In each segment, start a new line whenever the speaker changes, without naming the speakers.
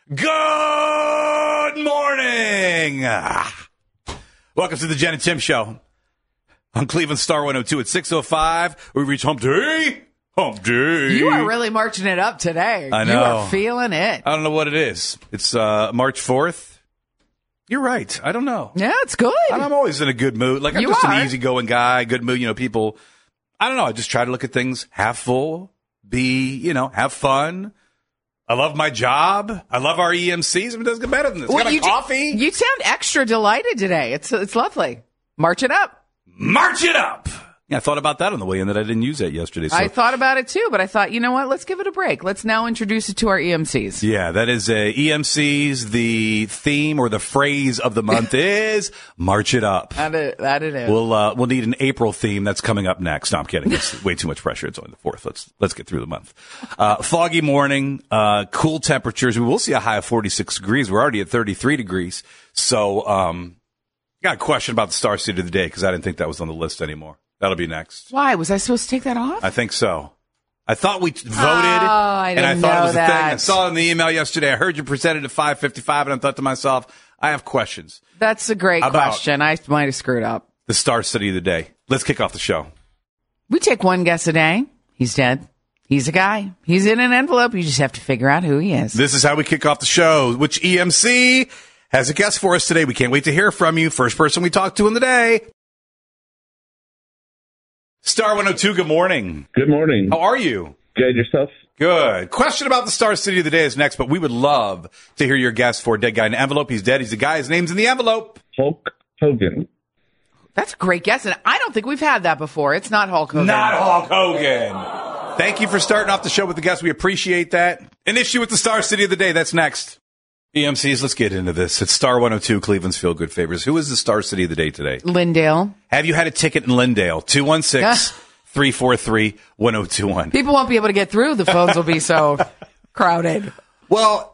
Good morning. Welcome to the Jen and Tim Show on Cleveland Star 102 at 6:05. We reach Hump Day. Hump Day.
You are really marching it up today.
I know.
You are feeling it.
I don't know what it is. It's March 4th. You're right. I don't know.
Yeah, it's good.
I'm always in a good mood. Like, I'm
You
just
are.
an easygoing guy, good mood. You know, people, I don't know. I just try to look at things half full, have fun. I love my job. I love our EMCs. It doesn't get better than this.
Well,
Got a coffee.
You sound extra delighted today. It's lovely. March it up.
March it up. Yeah, I thought about that on the way in that I didn't use that yesterday. So.
I thought about it too, but I thought, you know what? Let's give it a break. Let's now introduce it to our EMCs.
Yeah, that is EMCs. The theme or the phrase of the month is March it up.
That it is.
We'll need an April theme that's coming up next. No, I'm kidding. It's way too much pressure. It's only the 4th. Let's get through the month. Foggy morning, cool temperatures. We will see a high of 46 degrees. We're already at 33 degrees. So, got a question about the Star City of the Day because I didn't think that was on the list anymore. That'll be next.
Why? Was I supposed to take that off?
I think so. I thought we voted,
I
and I thought it was
know
a thing.
that.
I saw it in the email yesterday. I heard you presented at 5:55, and I thought to myself, I have questions.
That's a great
About-
question. I might have screwed up.
The Star City of the Day. Let's kick off the show.
We take one guess a day. He's dead. He's a guy. He's in an envelope. You just have to figure out who he is.
This is how we kick off the show. Which EMC has a guest for us today? We can't wait to hear from you. First person we talk to in the day. Star 102, good morning.
Good morning.
How are you?
Good, yourself?
Good. Question about the Star City of the Day is next, but we would love to hear your guess for Dead Guy in an Envelope. He's dead. He's a guy. His name's in the envelope.
Hulk Hogan.
That's a great guess, and I don't think we've had that before. It's not Hulk Hogan.
Not Hulk Hogan. Thank you for starting off the show with the guest. We appreciate that. An issue with the Star City of the Day. That's next. EMCs, let's get into this. It's Star 102, Cleveland's Feel Good Favors. Who is the Star City of the Day today?
Lindale.
Have you had a ticket in Lindale? 216-343-1021.
People won't be able to get through. The phones will be so crowded.
Well,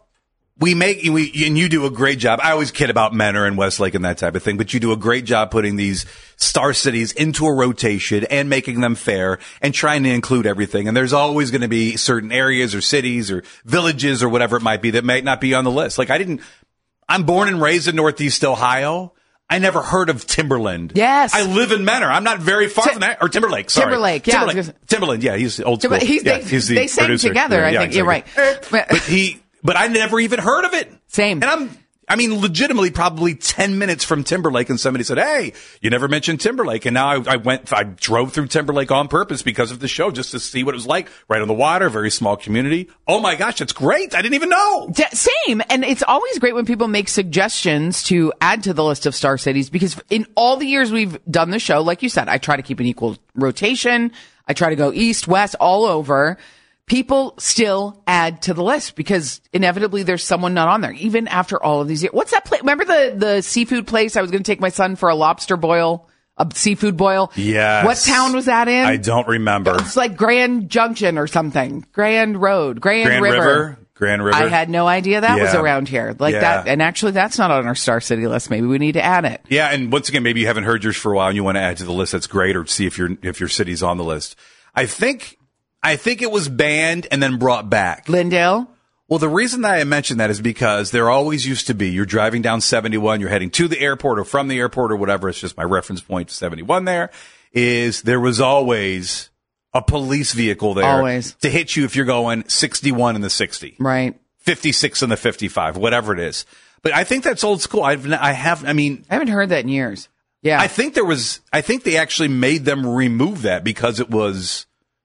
and you do a great job. I always kid about Menor and Westlake and that type of thing, but you do a great job putting these star cities into a rotation and making them fair and trying to include everything. And there's always going to be certain areas or cities or villages or whatever it might be that might not be on the list. Like I'm born and raised in Northeast Ohio. I never heard of Timberland.
Yes.
I live in Menor. I'm not very far from that. Or Timberlake, sorry.
Timberlake, yeah.
Timberland, yeah. He's old school.
He's the they sang
producer.
together, I think.
Exactly.
You're right.
But I never even heard of it.
Same.
And legitimately probably 10 minutes from Timberlake, and somebody said, hey, you never mentioned Timberlake. And now I drove through Timberlake on purpose because of the show just to see what it was like. Right on the water, very small community. Oh my gosh, it's great. I didn't even know.
Same. And it's always great when people make suggestions to add to the list of star cities, because in all the years we've done the show, like you said, I try to keep an equal rotation. I try to go east, west, all over. People still add to the list because inevitably there's someone not on there, even after all of these years. What's that place? Remember the seafood place? I was going to take my son for a lobster boil, a seafood boil.
Yes.
What town was that in?
I don't remember.
It's like Grand Junction or something. Grand Road, Grand River.
Grand River.
I had no idea that was around here. That. And actually, that's not on our Star City list. Maybe we need to add it.
Yeah. And once again, maybe you haven't heard yours for a while and you want to add to the list. That's great. Or see if your city's on the list. I think it was banned and then brought back.
Lindale?
Well, the reason that I mentioned that is because there always used to be, you're driving down 71, you're heading to the airport or from the airport or whatever. It's just my reference point to 71 there was always a police vehicle there.
Always.
To hit you if you're going 61 in the 60.
Right.
56 in the 55, whatever it is. But I think that's old school. I
haven't heard that in years. Yeah.
I think they actually made them remove that because it was,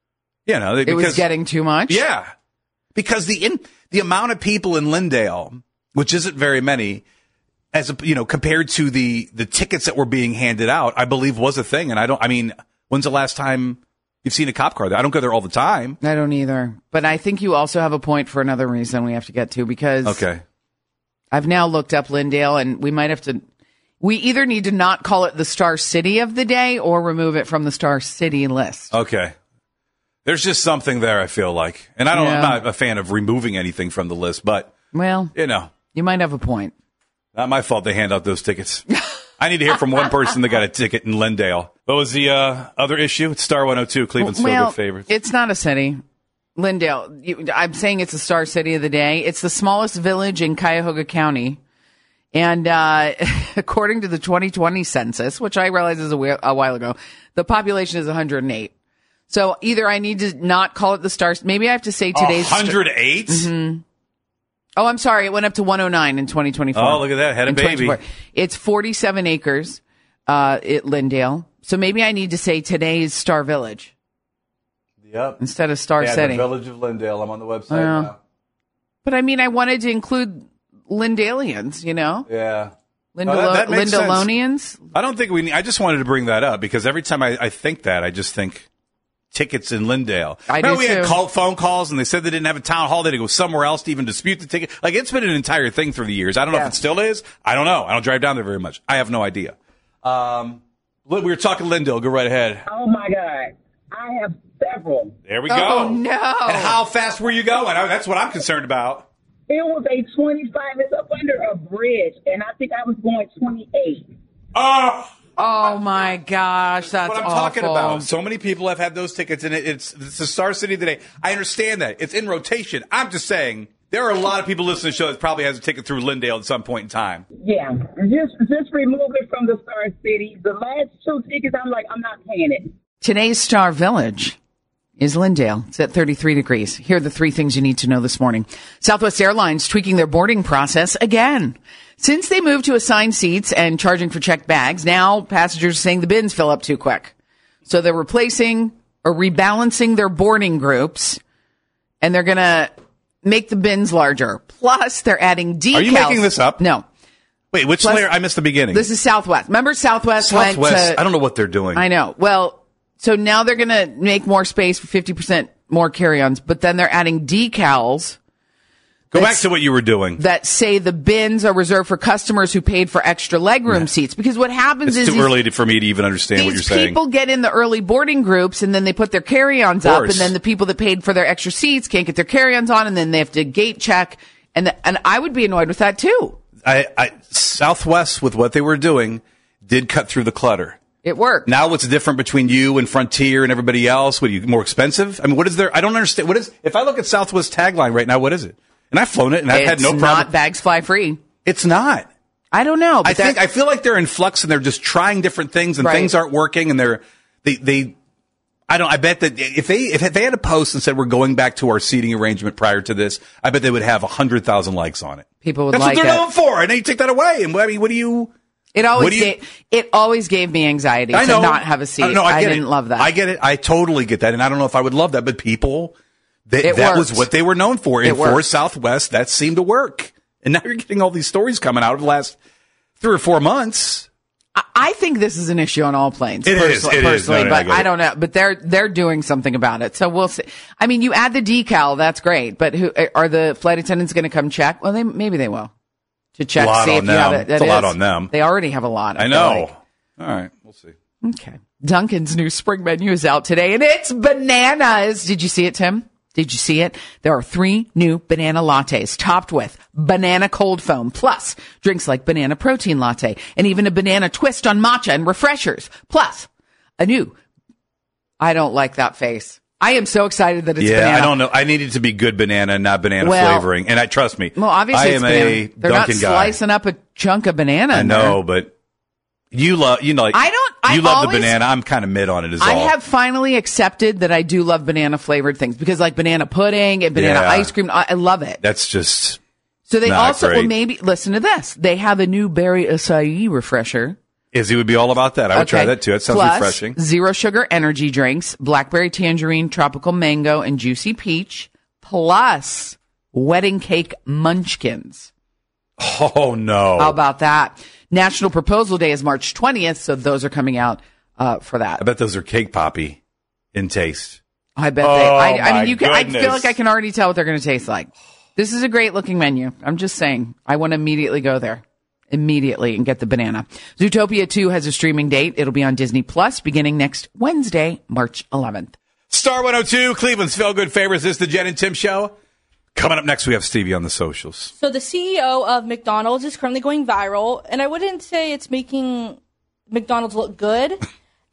it
was getting too much.
Yeah, because the amount of people in Lindale, which isn't very many, compared to the tickets that were being handed out, I believe was a thing. And when's the last time you've seen a cop car there? I don't go there all the time.
I don't either. But I think you also have a point for another reason we have to get to, because I've now looked up Lindale, and we either need to not call it the Star City of the Day or remove it from the Star City list.
Okay. There's just something there, I feel like. And I'm not a fan of removing anything from the list, but,
well, you might have a point.
Not my fault they hand out those tickets. I need to hear from one person that got a ticket in Lindale. What was the other issue? It's Star 102, Cleveland's Feel Good Favorites.
It's not a city. Lindale, I'm saying it's the Star City of the day. It's the smallest village in Cuyahoga County. And according to the 2020 census, which I realize is a while ago, the population is 108. So either I need to not call it the Star. Maybe I have to say today's
108.
Mm-hmm. Oh, I'm sorry. It went up to 109 in 2024.
Oh, look at that. Had a baby.
It's 47 acres at Lindale. So maybe I need to say today's Star Village.
Yep.
Instead of Star City.
The Village of Lindale. I'm on the website now.
But I mean, I wanted to include Lindalians, you know?
Yeah.
That makes Lindalonians?
sense. I don't think I just wanted to bring that up because every time I think that, I just think tickets in Lindale. We had phone calls and they said they didn't have a town hall. They had to go somewhere else to even dispute the ticket. Like, it's been an entire thing through the years. I don't know if it still is. I don't know. I don't drive down there very much. I have no idea. We were talking Lindale. Go right ahead.
Oh, my God. I have several.
There we go.
Oh, no.
And how fast were you going? That's what I'm concerned about.
It was a 25. It's up under a bridge, and I think I was going 28.
Oh my gosh, that's
what I'm talking about. So many people have had those tickets, and it's the Star City today. I understand that. It's in rotation. I'm just saying there are a lot of people listening to the show that probably has a ticket through Lindale at some point in time.
Yeah, just remove it from the Star City. The last 2 tickets, I'm not paying it.
Today's Star Village is Lindale. It's at 33 degrees. Here are the 3 things you need to know this morning. Southwest Airlines tweaking their boarding process again. Since they moved to assigned seats and charging for checked bags, now passengers are saying the bins fill up too quick. So they're replacing or rebalancing their boarding groups, and they're going to make the bins larger. Plus, they're adding decals.
Are you making this up?
No.
Wait, which layer? I missed the beginning.
This is Southwest. Remember Southwest went to...
I don't know what they're doing.
I know. Well... So now they're going to make more space for 50% more carry-ons, but then they're adding decals.
Go back to what you were doing.
That say the bins are reserved for customers who paid for extra legroom seats. Because what happens
is... It's too early for me to even understand what you're saying.
These people get in the early boarding groups, and then they put their carry-ons up, and then the people that paid for their extra seats can't get their carry-ons on, and then they have to gate check. And I would be annoyed with that, too.
Southwest, with what they were doing, did cut through the clutter.
It worked.
Now what's different between you and Frontier and everybody else? What are you, more expensive? I mean, what is there? I don't understand. What is, if I look at Southwest tagline right now, what is it? And I've flown it and I've had no problem.
It's not bags fly free.
It's not.
I don't know.
But I feel like they're in flux and they're just trying different things and things aren't working and I bet that if they had a post and said we're going back to our seating arrangement prior to this, I bet they would have 100,000 likes on it.
People would
That's
like it.
That's what they're known for. And then you take that away. And I mean, what do you...
It always gave me anxiety to not have a seat. I didn't love that.
I get it. I totally get that. And I don't know if I would love that, but people, that was what they were known for. And for Southwest, that seemed to work. And now you're getting all these stories coming out of the last 3 or 4 months.
I think this is an issue on all planes.
It is.
Personally, but I don't know. But they're doing something about it. So we'll see. I mean, you add the decal, that's great. But are the flight attendants going to come check? Well, maybe they will. To check, see if you have it.
It's a lot on them.
They already have a lot.
I know. All right, we'll see.
Okay. Dunkin's new spring menu is out today, and it's bananas. Did you see it, Tim? Did you see it? There are 3 new banana lattes topped with banana cold foam, plus drinks like banana protein latte, and even a banana twist on matcha and refreshers, plus a new... I don't like that face. I am so excited that it's banana.
Yeah, I don't know. I need it to be good banana, not banana flavoring. And trust me,
well, obviously
I am a
They're
Dunkin'
not
guy.
Slicing up a chunk of banana.
I know, but you love the banana. I'm kind of mid on it as well.
I have finally accepted that I do love banana flavored things because like banana pudding and banana ice cream, I love it.
That's just
so they
not
also
great.
well maybe listen to this. They have a new berry acai refresher.
Izzy would be all about that. I would try that too. It sounds refreshing.
Zero sugar energy drinks, blackberry tangerine, tropical mango, and juicy peach, plus wedding cake munchkins.
Oh, no.
How about that? National Proposal Day is March 20th, so those are coming out for that.
I bet those are cake poppy in taste.
I bet they. I mean, I feel like I can already tell what they're going to taste like. This is a great looking menu. I'm just saying. I want to immediately go there. Immediately and get the banana. Zootopia 2 has a streaming date. It'll be on Disney Plus beginning next Wednesday, March 11th.
Star 102, Cleveland's Feel Good Favorites. This is the Jen and Tim Show. Coming up next, we have Stevie on the socials.
So the CEO of McDonald's is currently going viral, and I wouldn't say it's making McDonald's look good.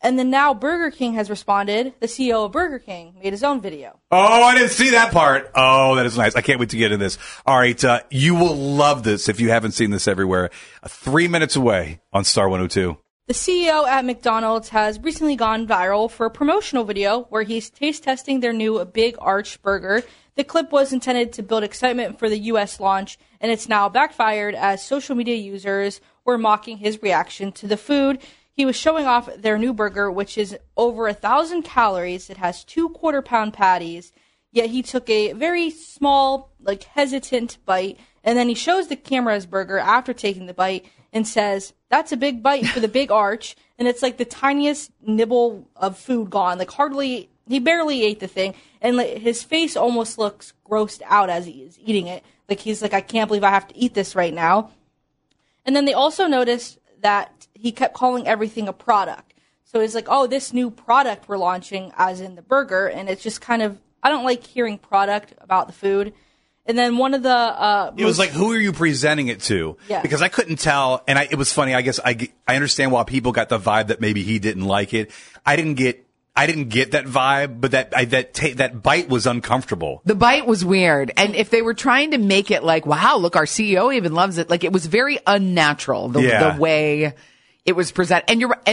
And then now Burger King has responded. The CEO of Burger King made his own video.
Oh, I didn't see that part. Oh, that is nice. I can't wait to get into this. All right. You will love this if you haven't seen this everywhere. 3 minutes away on Star 102.
The CEO at McDonald's has recently gone viral for a promotional video where he's taste testing their new Big Arch burger. The clip was intended to build excitement for the U.S. launch, and it's now backfired as social media users were mocking his reaction to the food. He was showing off their new burger, which is over 1,000 calories. It has 2 quarter-pound patties, yet he took a very small, hesitant bite, and then he shows the camera his burger after taking the bite and says, "That's a big bite for the Big Arch," and it's like the tiniest nibble of food gone. He barely ate the thing, and his face almost looks grossed out as he is eating it. He's like, "I can't believe I have to eat this right now." And then they also noticed that he kept calling everything a product. So it's like, oh, this new product we're launching, as in the burger, and it's just kind of, I don't like hearing product about the food. And then one of the
it was like, who are you presenting it to?
Yeah.
Because I couldn't tell, and it was funny. I guess I understand why people got the vibe that maybe he didn't like it. I didn't get that vibe, but that bite was uncomfortable.
The bite was weird. And if they were trying to make it like, wow, look, our CEO even loves it. It was very unnatural, the way it was presented.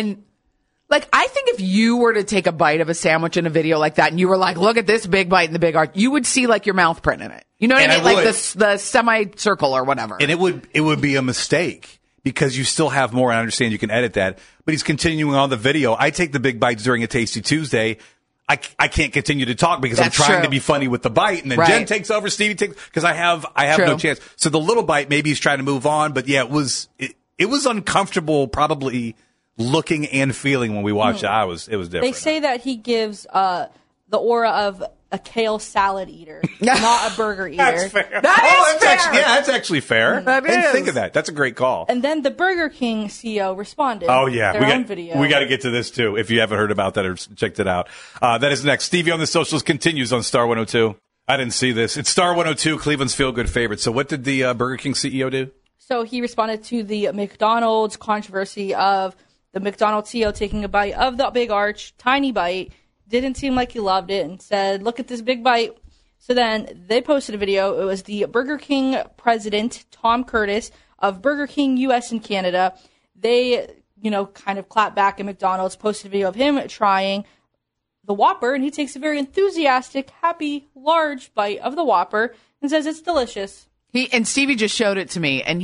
I think if you were to take a bite of a sandwich in a video like that and you were like, look at this big bite in the Big Arch, you would see your mouth print in it. You know what I mean? The semicircle or whatever.
And it would be a mistake because you still have more. And I understand you can edit that, but he's continuing on the video. I take the big bites during a Tasty Tuesday. I can't continue to talk because I'm trying to be funny with the bite, and then Jen takes over, Stevie takes, because I have no chance. So the little bite, maybe he's trying to move on, but yeah, it was uncomfortable, probably looking and feeling when we watched it. It was different.
They say that he gives the aura of a kale salad eater, not a burger eater.
That's fair.
That's fair.
That's actually fair.
That
I didn't
is.
think of that. That's a great call.
And then the Burger King CEO responded.
Oh yeah,
their own video.
We got to get to this too. If you haven't heard about that or checked it out, that is next. Stevie on the socials continues on Star 102. I didn't see this. It's Star 102, Cleveland's feel-good favorite. So what did the Burger King CEO do?
So he responded to the McDonald's controversy of the McDonald's CEO taking a bite of the Big Arch, tiny bite. Didn't seem like he loved it and said, "Look at this big bite." So then they posted a video. It was the Burger King president, Tom Curtis, of Burger King US and Canada. They, kind of clapped back at McDonald's, posted a video of him trying the Whopper, and he takes a very enthusiastic, happy, large bite of the Whopper and says it's delicious.
And Stevie just showed it to me, and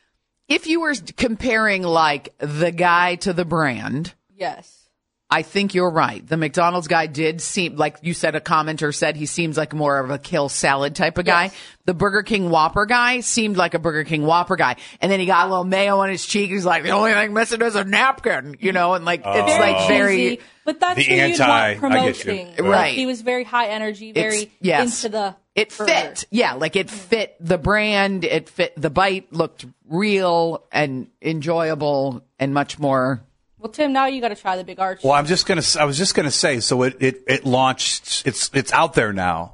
if you were comparing the guy to the brand,
Yes.
I think you're right. The McDonald's guy did seem, like you said, a commenter said, he seems like more of a kale salad type of guy.
Yes.
The Burger King Whopper guy seemed like a Burger King Whopper guy. And then he got a little mayo on his cheek. He's like, the only thing missing is a napkin, and it's very,
cheesy, but that's
the
what you'd want promoting.
Right.
He was very high energy, very into the
It
burger.
fit. Yeah, it fit the brand. It fit the bite, looked real and enjoyable and much more.
Well, Tim, now you got to try the Big Arch.
Well, I was just gonna say, so it launched. It's out there now,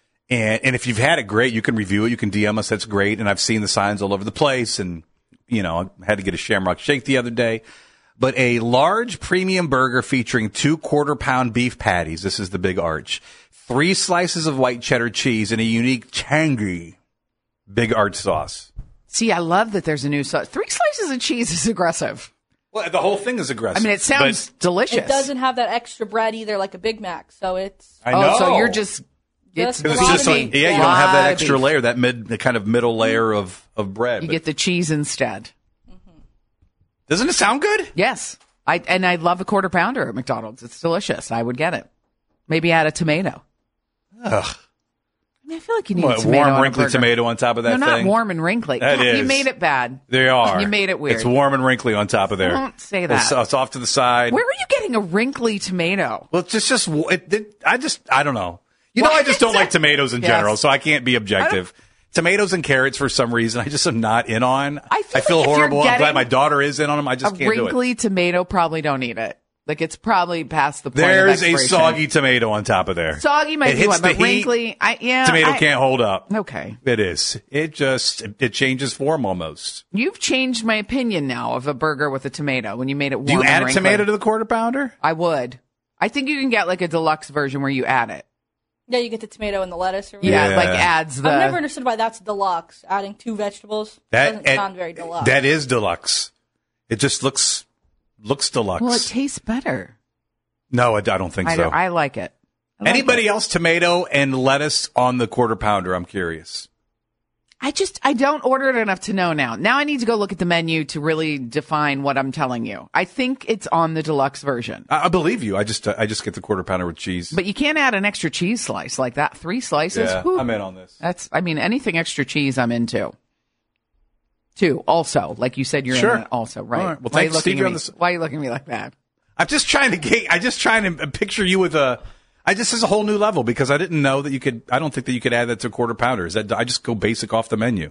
and if you've had it, great. You can review it. You can DM us. That's great. And I've seen the signs all over the place. And I had to get a Shamrock Shake the other day. But a large premium burger featuring 2 quarter-pound beef patties. This is the Big Arch. 3 slices of white cheddar cheese and a unique tangy Big Arch sauce.
See, I love that there's a new sauce. 3 slices of cheese is aggressive.
Well, the whole thing is aggressive.
I mean, it sounds delicious.
It doesn't have that extra bread either, like a Big Mac. So it's.
I know.
Oh, so you're just. It's
Just
just
raw beef.
you don't have that extra
beef.
layer, that kind of middle layer of bread.
You
But
get the cheese instead.
doesn't it sound good?
Yes. I love a quarter pounder at McDonald's. It's delicious. I would get it. Maybe add a tomato.
Ugh.
I mean, I feel like you need
What,
a tomato
warm,
on a
wrinkly
burger.
tomato on top of that
No,
thing?
not warm and wrinkly.
That
God, You
is.
made it bad.
They are.
You made it weird.
It's warm and wrinkly on top of there.
Don't say that.
It's off to the side.
Where are you getting a wrinkly tomato?
Well, it's I don't know. I just don't like tomatoes in
Yes.
general, so I can't be objective. Tomatoes and carrots, for some reason, I just am not in on.
I feel
I feel
like if you're
horrible. I'm glad
getting
my daughter is in on them. I just
A
can't do it.
wrinkly tomato, probably don't eat it. Like it's probably past the point.
There's
of
a
expiration.
soggy tomato on top of there.
Soggy might
It
be
hits
one, but
the heat,
wrinkly.
Tomato can't hold up.
Okay.
It is. It changes form almost.
You've changed my opinion now of a burger with a tomato when you made it warm.
Do you
and
add a
wrinkly.
tomato to the quarter pounder?
I would. I think you can get like a deluxe version where you add it.
Yeah, you get the tomato and the lettuce or whatever.
Yeah,
Yeah.
like adds the.
I've never understood why that's deluxe. Adding 2 vegetables doesn't sound very deluxe.
That is deluxe. It just looks deluxe.
Well, it tastes better.
No, I don't think so.
I like it. I like
Anybody
it.
else tomato and lettuce on the quarter pounder? I'm curious.
I don't order it enough to know now. Now I need to go look at the menu to really define what I'm telling you. I think it's on the deluxe version.
I believe you. I just get the quarter pounder with cheese.
But you can't add an extra cheese slice like that. 3 slices.
Yeah,
Whew.
I'm in on this.
Anything extra cheese I'm into. 2, also. Like you said, you're
Sure.
in it also, right?
All right. Well,
Why are you
thanks,
looking
Stevie,
at
on
me?
this.
Why are you looking at me like that?
I'm just trying to picture you with this is a whole new level because I didn't know that you could. I don't think that you could add that to a quarter pounder. Is that I just go basic off the menu?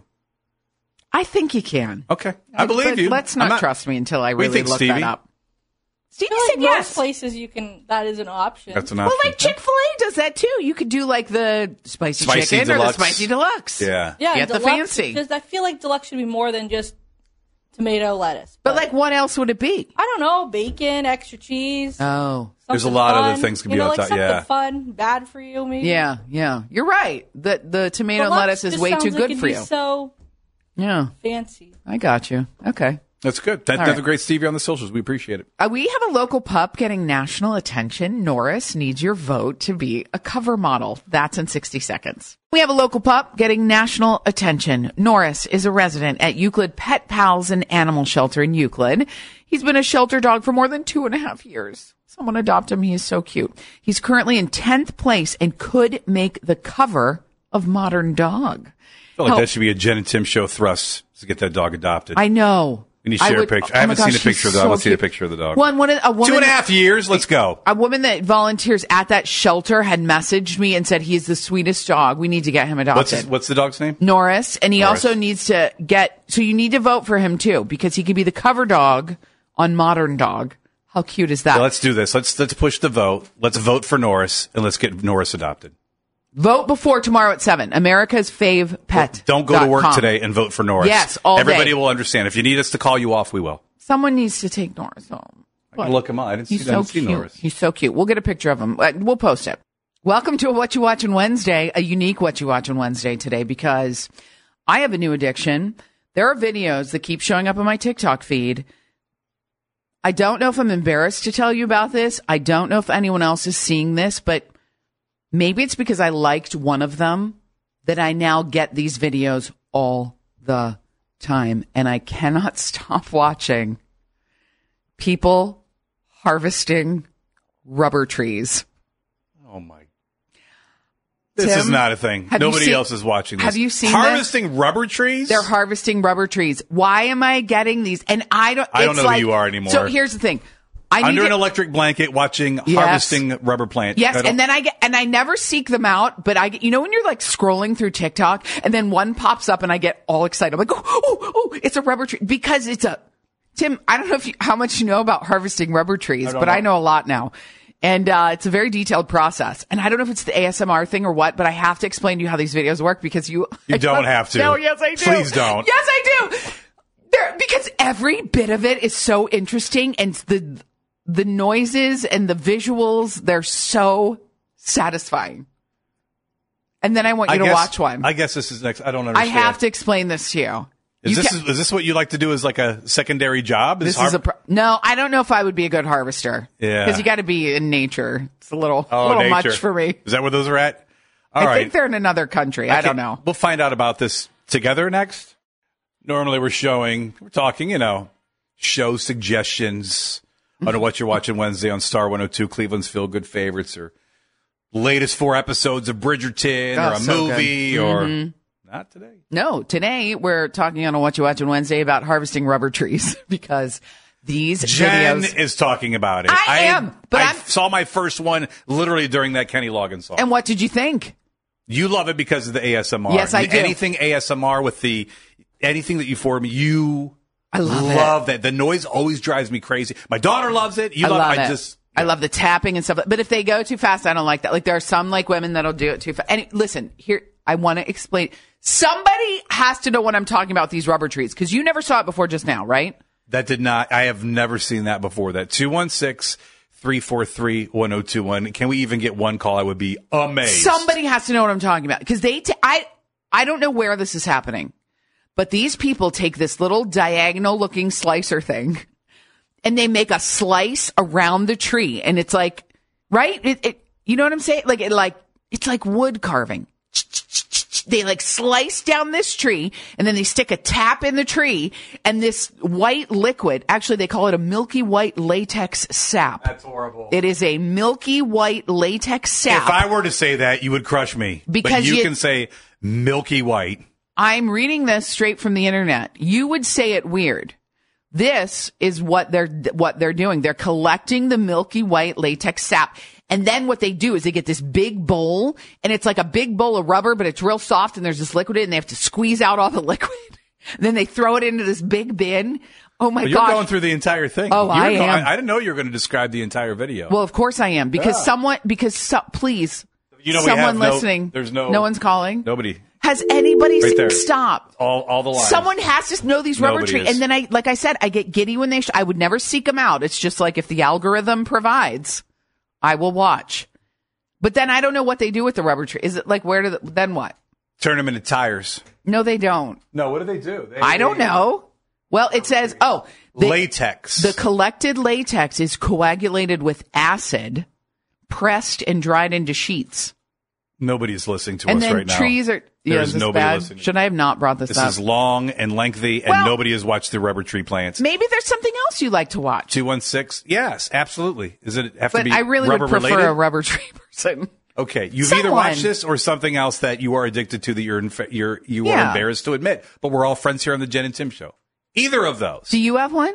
I think you can.
Okay, I believe
But
you.
Let's
I'm
not trust me until I
What do you
really
think,
look
Stevie?
that up. Stevie
I feel
said
like
yes.
most places that is an option.
That's an
Well,
option.
like Chick-fil-A does that too. You could do like the spicy chicken or
deluxe.
the spicy deluxe.
Yeah.
Yeah,
Get the
deluxe,
fancy.
I feel like deluxe should be more than just tomato, lettuce.
But like, what else would it be?
I don't know, bacon, extra cheese.
Oh,
There's a
something
lot of
fun.
other things could
you
be
know,
on
like
top,
something
yeah.
fun, bad for you, maybe.
yeah. You're right. The tomato and
Deluxe
lettuce is
just
way
sounds
too
like
good
it'd
for
be
you.
So
Yeah,
fancy.
I got you. Okay.
That's good.
All
Another
right.
great Stevie on the socials. We appreciate it.
We have a local pup getting national attention. Norris needs your vote to be a cover model. That's in 60 seconds. We have a local pup getting national attention. Norris is a resident at Euclid Pet Pals and Animal Shelter in Euclid. He's been a shelter dog for more than 2.5 years. Someone adopt him. He is so cute. He's currently in 10th place and could make the cover of Modern Dog.
I feel like that should be a Jen and Tim show thrust to get that dog adopted.
I know.
We need to share a picture. I haven't seen a picture of the dog. Let's see a picture of the dog.
A woman,
2.5 years. Let's go.
A woman that volunteers at that shelter had messaged me and said he's the sweetest dog. We need to get him adopted.
What's the dog's name?
Norris, and he
Norris.
also needs to so you need to vote for him too because he could be the cover dog on Modern Dog. How cute is that?
Well, let's do this. Let's push the vote. Let's vote for Norris and let's get Norris adopted.
Vote before tomorrow at 7. America's Fave Pet.
Don't go to work today and vote for Norris.
Yes, all
Everybody
day.
will understand. If you need us to call you off, we will.
Someone needs to take Norris home.
I can look him up. I didn't
He's
see, I
so
didn't see
cute.
Norris.
He's so cute. We'll get a picture of him. We'll post it. Welcome to a What You Watchin' Wednesday, a unique What You Watchin' Wednesday today because I have a new addiction. There are videos that keep showing up on my TikTok feed. I don't know if I'm embarrassed to tell you about this. I don't know if anyone else is seeing this, but maybe it's because I liked one of them that I now get these videos all the time and I cannot stop watching people harvesting rubber trees.
Oh my! This
Tim,
is not a thing.
have you
Nobody
seen-
else is watching this.
have you seen
harvesting rubber trees?
They're harvesting rubber trees. Why am I getting these? And I don't
I don't
it's
know who you are anymore.
So here's the thing. I need
Under
to,
an electric blanket, watching harvesting rubber plants.
Yes, and then I never seek them out, but I get, when you're like scrolling through TikTok and then one pops up and I get all excited. I'm like, oh, it's a rubber tree because Tim, I don't know how much you know about harvesting rubber trees, but I know a lot now. And it's a very detailed process. And I don't know if it's the ASMR thing or what, but I have to explain to you how these videos work because you
don't have to.
No, yes, I do.
Please don't.
Yes, I do. Because every bit of it is so interesting and the noises and the visuals, they're so satisfying. And then I want you to watch one.
I guess this is next. I don't
I
understand.
have to explain this to you.
Is this what you like to do as like a secondary job?
No, I don't know if I would be a good harvester.
Yeah.
Because you got to be in nature. It's a little
nature.
much for me.
Is that where those are at? All
I
right.
think they're in another country. I don't know.
We'll find out about this together next. Normally we're talking, show suggestions on What You're Watching Wednesday on Star 102, Cleveland's Feel Good Favorites, or latest 4 episodes of Bridgerton, or a
so
movie, or not today.
No, today we're talking on a What You Watching Wednesday about harvesting rubber trees because these
Jen
videos.
is talking about it.
I am, but
I saw my first one literally during that Kenny Loggins song.
And what did you think?
You love it because of the ASMR.
Yes, I do.
Anything ASMR with anything that you forward me,
I love
that. The noise always drives me crazy. My daughter loves it. You
I love it.
just.
I love the tapping and stuff. But if they go too fast, I don't like that. Like there are some like women that'll do it too fast. And listen, here, I want to explain. Somebody has to know what I'm talking about with these rubber trees because you never saw it before just now, right?
That did not. I have never seen that before. That 216-343-1021. Can we even get one call? I would be amazed.
Somebody has to know what I'm talking about because I don't know where this is happening, but these people take this little diagonal looking slicer thing and they make a slice around the tree. And it's like, right? You know what I'm saying? It's like wood carving. They like slice down this tree and then they stick a tap in the tree and this white liquid, actually they call it a milky white latex sap.
That's horrible.
It is a milky white latex sap.
If I were to say that, you would crush me.
Because
but you can say milky white.
I'm reading this straight from the internet. You would say it weird. This is what they're doing. They're collecting the milky white latex sap. And then what they do is they get this big bowl and it's like a big bowl of rubber, but it's real soft and there's this liquid in it and they have to squeeze out all the liquid. Then they throw it into this big bin. Oh my gosh.
You're going through the entire thing.
Oh, I am.
I didn't know you were going to describe the entire video.
Well, of course I am because please, someone listening. No one's calling.
Nobody.
Has anybody stop?
All the lines.
Someone has to know these rubber trees. And then I get giddy when I would never seek them out. It's just like if the algorithm provides, I will watch. But then I don't know what they do with the rubber tree. Is it like then what?
Turn them into tires.
No, they don't.
No, what do they do?
I don't know. Well, it says,
latex.
The collected latex is coagulated with acid, pressed and dried into sheets.
Nobody's listening to
and
us
then
right now.
Trees are.
There's nobody
bad?
listening.
Should I have not brought this up?
This is long and lengthy, and nobody has watched the rubber tree plants.
Maybe there's something else you like to watch.
216. Yes, absolutely. Does it have to be?
But I really would prefer
related?
a rubber tree person.
Okay, you've either watched this or something else that you are addicted to that you are embarrassed to admit. But we're all friends here on the Jen and Tim Show. Either of those.
Do you have one?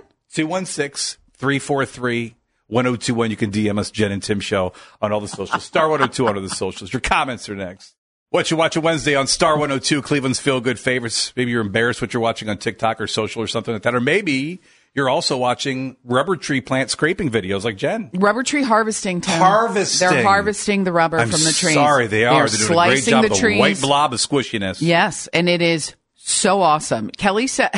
216-343-1021. You can DM us, Jen and Tim Show, on all the socials. Star 102 on all the socials. Your comments are next. What you watching Wednesday on Star 102, Cleveland's Feel Good Favorites. Maybe you're embarrassed what you're watching on TikTok or social or something like that. Or maybe you're also watching rubber tree plant scraping videos like Jen.
Rubber tree harvesting, Tim.
Harvesting.
They're harvesting the rubber from the trees.
Sorry, they are. They're doing a great job of the white blob of squishiness.
Yes, and it is so awesome. Kelly sent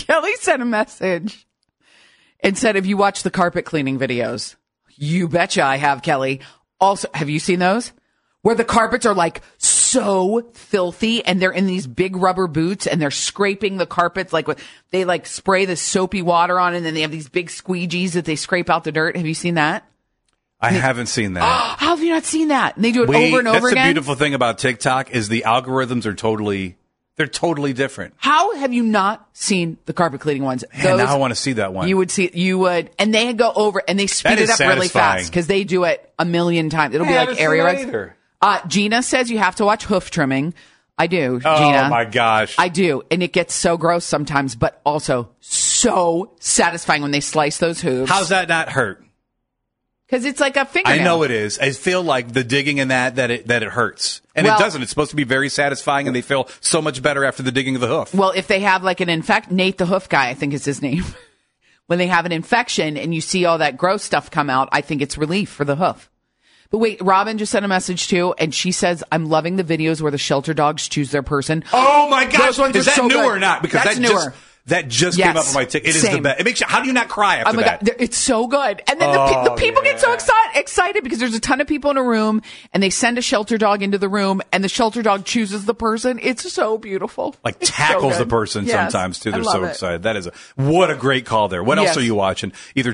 a message and said, have you watched the carpet cleaning videos? You betcha I have, Kelly. Also, have you seen those? Where the carpets are like so filthy and they're in these big rubber boots and they're scraping the carpets they like spray the soapy water on and then they have these big squeegees that they scrape out the dirt. Have you seen that?
I haven't seen that.
How have you not seen that? And they do it over and over again.
That's the beautiful thing about TikTok is the algorithms are totally different.
How have you not seen the carpet cleaning ones?
Man, now I want to see that one.
You would, and they go over and they speed it up really fast because they do it a million times. It'll be like area regs. Gina says you have to watch hoof trimming. I do, Gina.
Oh my gosh.
I do. And it gets so gross sometimes, but also so satisfying when they slice those hooves.
How's that not hurt?
Because it's like a fingernail.
I know it is. I feel like the digging in that it hurts. And it doesn't. It's supposed to be very satisfying and they feel so much better after the digging of the hoof.
Well, if they have like an Nate the hoof guy, I think is his name. When they have an infection and you see all that gross stuff come out, I think it's relief for the hoof. But wait, Robin just sent a message too, and she says, I'm loving the videos where the shelter dogs choose their person.
Oh my gosh.
Those ones
is that
so
new
good.
or not? Because
that's newer.
That just came up on my TikTok. It is the best. It makes you, how do you not cry after that?
God, it's so good. And then the people get so excited because there's a ton of people in a room and they send a shelter dog into the room and the shelter dog chooses the person. It's so beautiful.
It's tackles so the person sometimes too. They're so excited. That is what a great call there. What else are you watching? Either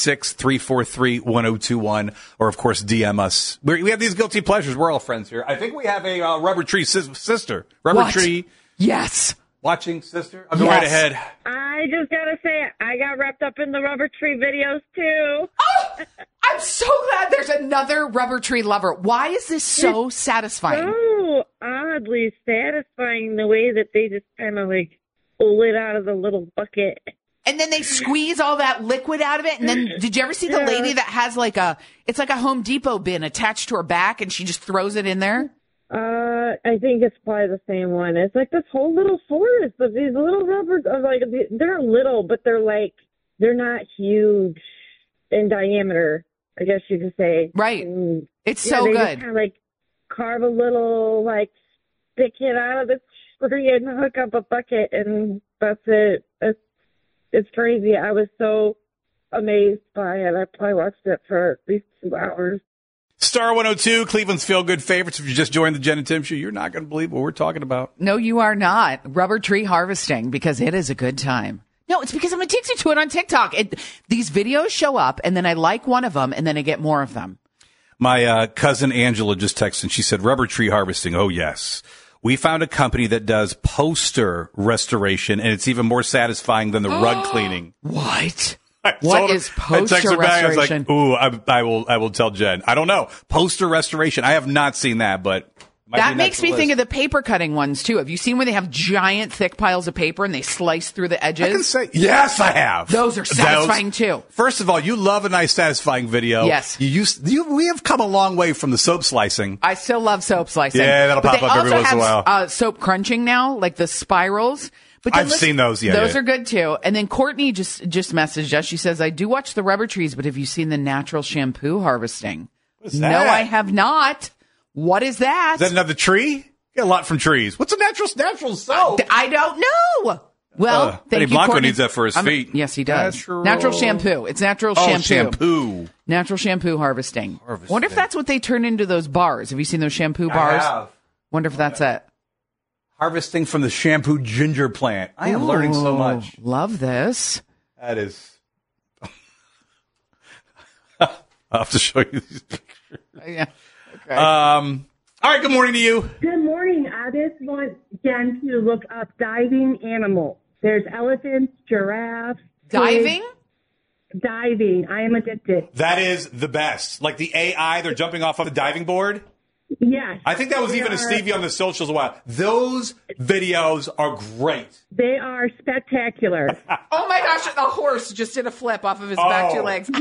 216-343-1021 or of course DM us. We have these guilty pleasures. We're all friends here. I think we have a rubber tree sister. Rubber tree.
Yes.
Watching sister? I'll go right ahead.
I just got to say, I got wrapped up in the rubber tree videos, too.
Oh, I'm so glad there's another rubber tree lover. Why is this so satisfying?
So oddly satisfying the way that they just kind of like pull it out of the little bucket.
And then they squeeze all that liquid out of it. And then did you ever see the lady that has it's like a Home Depot bin attached to her back and she just throws it in there?
I think it's probably the same one. It's like this whole little forest of these little rubbers. They're little, but they're not huge in diameter, I guess you could say.
Right.
And,
it's so
they
good.
Just kind of like carve a little stick it out of the tree and hook up a bucket, and that's it. It's crazy. I was so amazed by it. I probably watched it for at least 2 hours.
Star 102, Cleveland's feel-good favorites. If you just joined the Jen and Tim show, you're not going to believe what we're talking about.
No, you are not. Rubber tree harvesting, because it is a good time. No, it's because I'm addicted to it on TikTok. These videos show up, and then I like one of them, and then I get more of them.
My cousin Angela just texted, and she said, rubber tree harvesting. Oh, yes. We found a company that does poster restoration, and it's even more satisfying than the rug cleaning.
What? What is poster restoration?
I was like, ooh, I will tell Jen. I don't know. Poster restoration. I have not seen that, but
that makes me think of the paper cutting ones too. Have you seen where they have giant thick piles of paper and they slice through the edges?
I can say, yes, I have.
Those are satisfying too.
First of all, you love a nice satisfying video.
Yes.
We have come a long way from the soap slicing.
I still love soap slicing.
Yeah, that'll pop up every once in a while.
They also have soap crunching now, like the spirals. But
I've seen those, yeah.
Those are good too. And then Courtney just messaged us. She says, I do watch the rubber trees, but have you seen the natural shampoo harvesting?
What is that?
No, I have not. What is that?
Is that another tree? Get a lot from trees. What's a natural soap?
I don't know. Well, thank
Eddie
you,
Blanco
Courtney.
needs that for his feet.
Yes, he does. Natural shampoo. It's natural shampoo.
Shampoo.
Natural shampoo harvesting. Wonder if that's what they turn into those bars. Have you seen those shampoo bars?
I have.
Wonder if that's it.
Harvesting from the shampoo ginger plant. I am learning so much.
Love this.
That is. I'll have to show you these pictures.
Yeah. Okay.
All right, good morning to you.
Good morning. I just want Jen to look up diving animals. There's elephants, giraffes.
Diving?
Pigs. Diving. I am addicted.
That is the best. Like the AI, they're jumping off of the diving board.
Yes.
I think that was even a Stevie on the socials a while. Those videos are great.
They are spectacular.
Oh my gosh, a horse just did a flip off of his back two legs.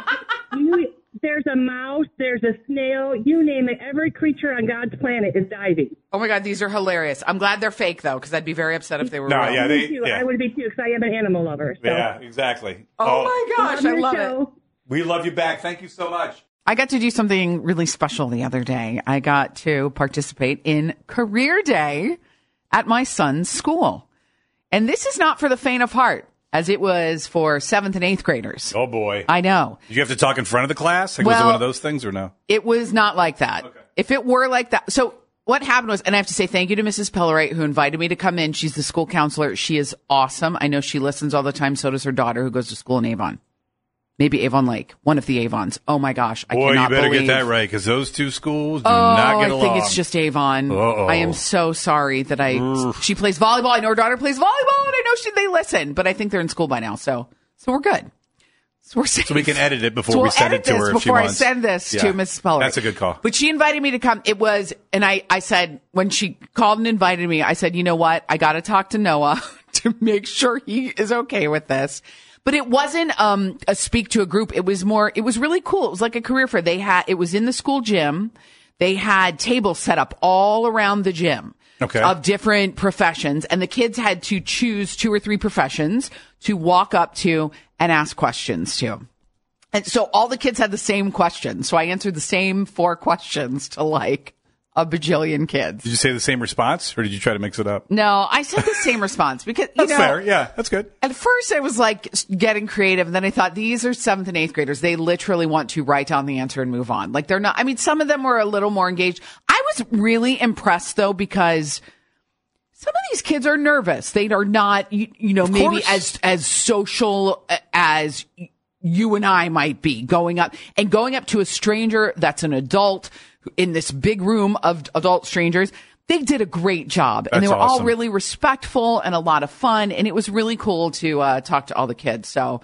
Yes. There's a mouse, there's a snail, you name it. Every creature on God's planet is diving.
Oh my God, these are hilarious. I'm glad they're fake though, because I'd be very upset if they were real.
Yeah,
Me too. I would be too, because I am an animal lover. So.
Yeah, exactly.
Oh my gosh, I love it.
We love you back. Thank you so much.
I got to do something really special the other day. I got to participate in Career Day at my son's school. And this is not for the faint of heart, as it was for 7th and 8th graders.
Oh, boy.
I know.
Did you have to talk in front of the class? Was it one of those things or no?
It was not like that.
Okay.
If it were like that. So what happened was, and I have to say thank you to Mrs. Pellerite, who invited me to come in. She's the school counselor. She is awesome. I know she listens all the time. So does her daughter, who goes to school in Avon. Maybe Avon Lake, one of the Avons. Oh my gosh, I cannot
you better
believe.
get that right, because those two schools do not get along.
I think it's just Avon.
Uh-oh.
I am so sorry that she plays volleyball. I know her daughter plays volleyball, and I know they listen, but I think they're in school by now, so we're good. So we're safe.
So we can edit it before we send it to her if she wants.
Before I send this to Mrs. Pellerite.
That's a good call.
But she invited me to come. It was, and I said, when she called and invited me, I said, you know what? I got to talk to Noah to make sure he is okay with this. But it wasn't a speak to a group. It was really cool. It was like a career fair. It was in the school gym. They had tables set up all around the gym of different professions. And the kids had to choose 2 or 3 professions to walk up to and ask questions to. And so all the kids had the same questions. So I answered the same 4 questions to like a bajillion kids.
Did you say the same response, or did you try to mix it up?
No, I said the same response because
that's fair. Yeah, that's good.
At first, I was like getting creative, and then I thought these are 7th and 8th graders. They literally want to write down the answer and move on. Like they're not. I mean, some of them were a little more engaged. I was really impressed though because some of these kids are nervous. They are not, maybe as social as you and I might be going up to a stranger that's an adult in this big room of adult strangers. They did a great job, and they were all really respectful and a lot of fun. And it was really cool to talk to all the kids. So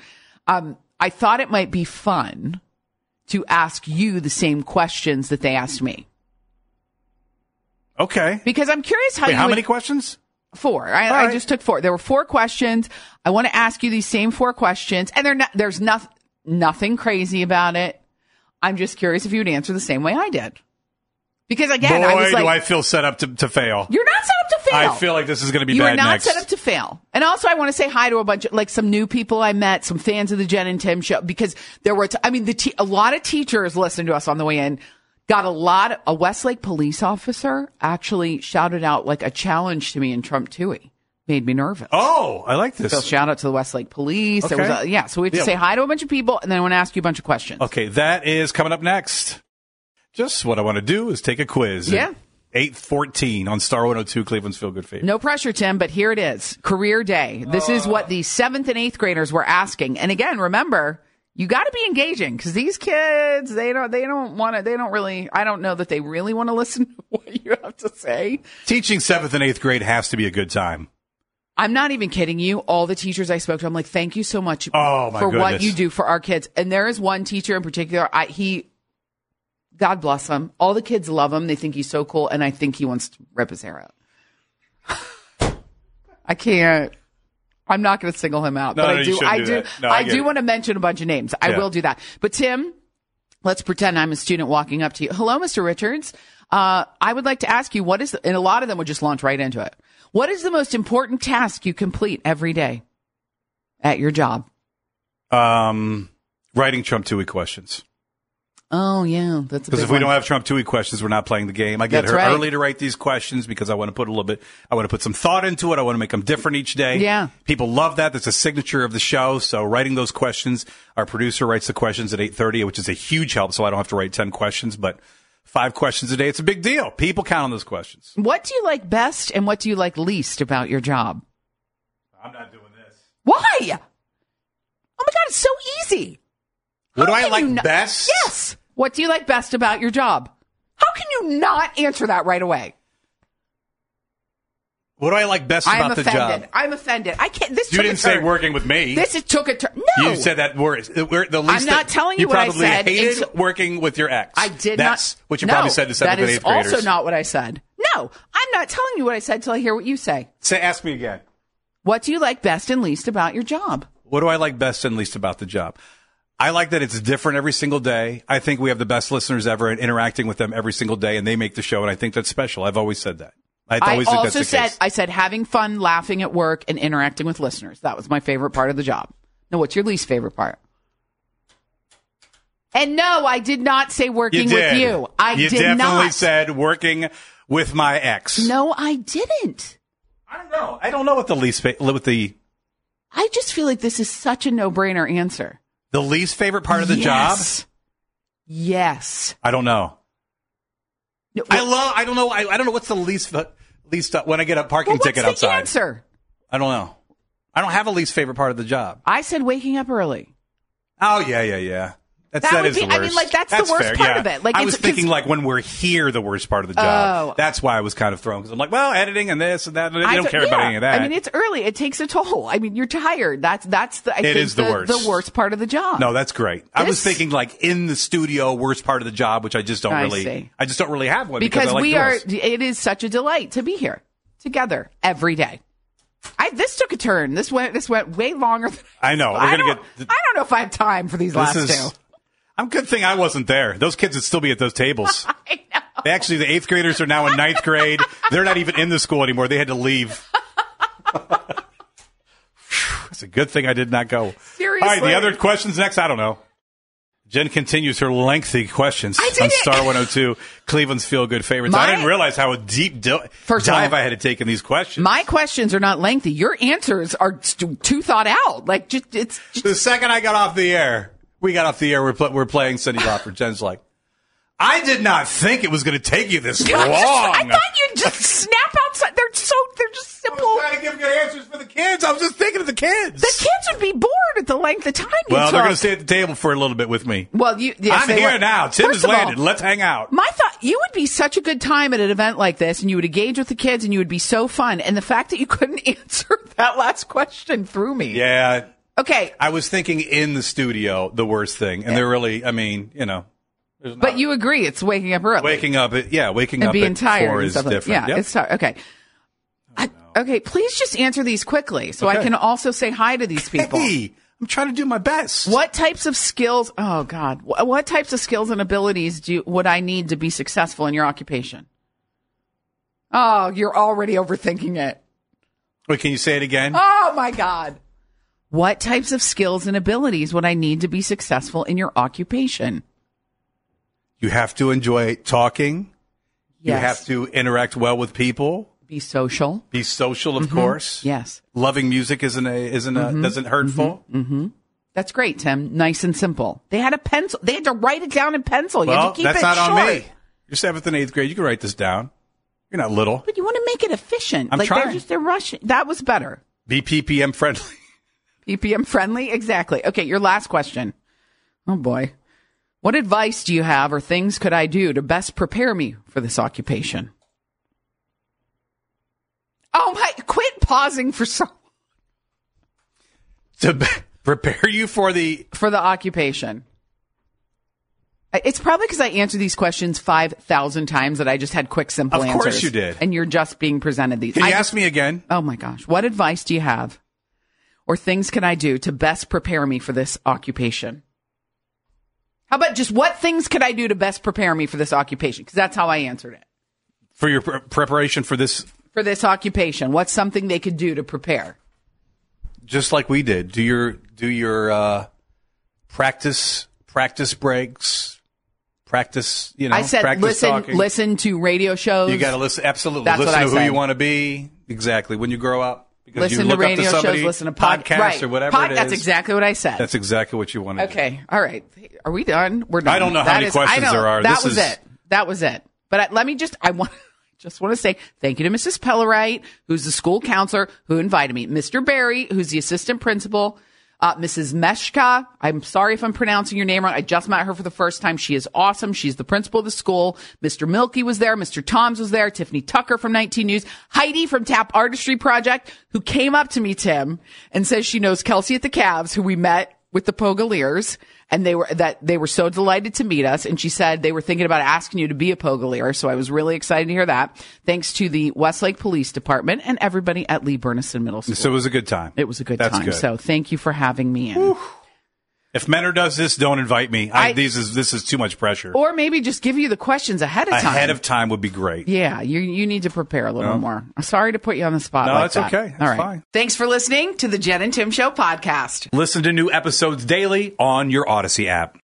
I thought it might be fun to ask you the same questions that they asked me.
Okay.
Because I'm curious
how many questions?
4. I just took 4. There were 4 questions. I want to ask you these same 4 questions, and there's nothing crazy about it. I'm just curious if you would answer the same way I did. Because again,
Boy,
I was like,
do I feel set up to fail.
you're not set up to fail.
I feel like this is going to be
you
bad
are not
next.
set up to fail. And also, I want to say hi to a bunch of like some new people I met, some fans of the Jen and Tim show, because there were, a lot of teachers listened to us on the way in. Got a Westlake police officer actually shouted out like a challenge to me in Trump Toohey. Made me nervous.
Oh, I like this.
So shout out to the Westlake police.
Okay.
There was so we have to say hi to a bunch of people, and then I want to ask you a bunch of questions.
Okay, that is coming up next. Just what I want to do is take a quiz.
Yeah.
8:14 on Star 102, Cleveland's Feel Good Favorite.
No pressure, Tim, but here it is. Career day. This is what the 7th and 8th graders were asking. And again, remember, you got to be engaging because these kids, I don't know that they really want to listen to what you have to say.
Teaching 7th and 8th grade has to be a good time.
I'm not even kidding you. All the teachers I spoke to, I'm like, thank you so much
Oh, my
for what
goodness.
you do for our kids. And there is one teacher in particular, God bless him. All the kids love him. They think he's so cool. And I think he wants to rip his hair out. I can't. I'm not going to single him out.
No,
but
no, you shouldn't do that. No, I get it.
want to mention a bunch of names. I will do that. But Tim, let's pretend I'm a student walking up to you. Hello, Mr. Richards. I would like to ask you, and a lot of them would just launch right into it. What is the most important task you complete every day at your job?
Writing Trump Toohey questions.
Oh, yeah. That's a
Because
big
if we
one.
don't have Trump Toohey questions, we're not playing the game. I get
That's
her
right.
early to write these questions because I want to put some thought into it. I want to make them different each day.
Yeah.
People love that. That's a signature of the show. So writing those questions, our producer writes the questions at 8:30, which is a huge help. So I don't have to write 10 questions, but 5 questions a day. It's a big deal. People count on those questions.
What do you like best and what do you like least about your job?
I'm not doing this.
Why? Oh my God, it's so easy.
What do
How
I
can
like
you not-
best?
Yes. What do you like best about your job? How can you not answer that right away?
What do I like best
I'm
about the
offended.
job?
I'm offended. I can't. This
You
took
didn't
a
say
turn.
working with me.
Took a turn. No.
You said that word. The least
I'm not telling you what I
probably
said.
hated
It's-
working with your ex.
I did
That's
not.
what you
No,
probably said to 7th and 8th
That
graders.
is also not what I said. No, I'm not telling you what I said till I hear what you say.
Ask me again.
What do you like best and least about your job?
What do I like best and least about the job? I like that it's different every single day. I think we have the best listeners ever and interacting with them every single day, and they make the show, and I think that's special. I've always said that. I always think that's the case.
I said having fun, laughing at work, and interacting with listeners. That was my favorite part of the job. Now, what's your least favorite part? And no, I did not say working with you.
You
did
definitely
not.
said working with my ex.
No, I didn't.
I don't know. I don't know what the least
I just feel like this is such a no-brainer answer.
the least favorite part of the job.
Yes.
I don't know.
No,
I don't know. I don't know what's the least when I get a parking
what's
ticket
the
outside.
answer?
I don't know. I don't have a least favorite part of the job.
I said waking up early.
Oh yeah.
That
That
would
is
be-
the worst.
I mean, like, that's the worst
fair,
part
yeah.
of it. Like,
I
it's-
was thinking
'cause-
like when we're here, the worst part of the job.
Oh.
That's why I was kind of thrown because I'm like, well, editing and this and that. And I don't care about any of that.
I mean, it's early. It takes a toll. I mean, you're tired. That's the. I
It
think
is the worst.
The worst part of the job.
No, that's great. I was
This-
thinking like in the studio, worst part of the job, which I just don't
I
really.
see.
I just don't really have one
because
I like
we
yours.
are. It is such a delight to be here together every day. This took a turn. This went way longer. Than
I know. We're
I
gonna
don't,
get.
I don't know if I have time for these last two.
I'm good thing I wasn't there. Those kids would still be at those tables.
I know.
They actually, the 8th graders are now in 9th grade. They're not even in the school anymore. They had to leave. It's a good thing I did not go.
Seriously.
All right, the other questions next. I don't know. Jen continues her lengthy questions
I did
on
it.
Star 102, Cleveland's Feel Good Favorites. I didn't realize how a deep
First of all,
dive I had to take in these questions.
My questions are not lengthy. Your answers are too thought out. Like it's just
The second I got off the air, we're playing Cindy Crawford. Jen's like, I did not think it was going to take you this long.
I thought you'd just snap outside. They're just
I
simple.
was trying to give good answers for the kids. I was just thinking of the kids.
The kids would be bored at the length of time you
Well,
took.
they're going to stay at the table for a little bit with me.
Well, yes,
I'm
they
here
were.
now. Tim
First
has
of all,
landed. Let's hang out.
My thought, you would be such a good time at an event like this, and you would engage with the kids, and you would be so fun. And the fact that you couldn't answer that last question threw me.
Yeah.
Okay.
I was thinking in the studio, the worst thing. And they're really, I mean, you know.
But you agree it's waking up early.
Waking up
and
up
being
at
tired
4
and
is
stuff like that.
different.
Yeah,
Yep.
it's tired. Okay. Okay, please just answer these quickly so I
Okay.
can also say hi to these people.
Hey, I'm trying to do my best.
What types of skills? Oh God, what types of skills and abilities would I need to be successful in your occupation? Oh, you're already overthinking it.
Wait, can you say it again?
Oh my God. What types of skills and abilities would I need to be successful in your occupation?
You have to enjoy talking.
Yes.
You have to interact well with people.
Be social.
Be social, of course.
Yes.
Loving music isn't hurtful.
That's great, Tim. Nice and simple. They had a pencil. They had to write it down in pencil. You
Well,
had to keep
that's
it
not
short.
on me. You're 7th and 8th grade. You can write this down. You're not little.
But you want to make it efficient.
I'm trying.
They're rushing. That was better.
Be PPM friendly.
PPM friendly? Exactly. Okay, your last question. Oh boy. What advice do you have or things could I do to best prepare me for this occupation? Oh my, quit pausing for so
To prepare you for the
occupation. It's probably because I answered these questions 5,000 times that I just had quick, simple answers.
Of course you did.
And you're just being presented these.
Can you ask me again?
Oh my gosh. What advice do you have or things can I do to best prepare me for this occupation? How about just what things could I do to best prepare me for this occupation? Because that's how I answered it.
For your preparation for this?
For this occupation, what's something they could do to prepare?
Just like we did. Do your practice breaks. Practice,
I said listen to radio shows.
You got to listen. Absolutely.
That's
listen
what I
to who
said.
you want to be. Exactly. When you grow up. Because
Listen
you
to
look
radio
up to somebody,
shows, listen to
podcasts
right.
or whatever it is.
That's exactly what I said.
That's exactly what you want to do.
Okay. All right. Are we done? We're done.
I don't know how many questions there are.
That was it. That was it. But let me just want to say thank you to Mrs. Pellerite, who's the school counselor who invited me. Mr. Barry, who's the assistant principal. Mrs. Meshka, I'm sorry if I'm pronouncing your name wrong. I just met her for the first time. She is awesome. She's the principal of the school. Mr. Milky was there. Mr. Toms was there. Tiffany Tucker from 19 News. Heidi from Tap Artistry Project, who came up to me, Tim, and says she knows Kelsey at the Cavs, who we met with the Pogaliers, and they were so delighted to meet us. And she said they were thinking about asking you to be a Pogalier. So I was really excited to hear that. Thanks to the Westlake Police Department and everybody at Lee Burnison Middle School.
So it was a good time.
It was a good
That's
time.
Good.
So thank you for having me in.
Whew. If Mentor does this, don't invite me. This is too much pressure.
Or maybe just give you the questions ahead of time.
Ahead of time would be great.
Yeah, you need to prepare a little more. I'm sorry to put you on the spot.
No,
like
it's
that.
okay. That's
All right.
fine.
Thanks for listening to the Jen and Tim Show podcast.
Listen to new episodes daily on your Odyssey app.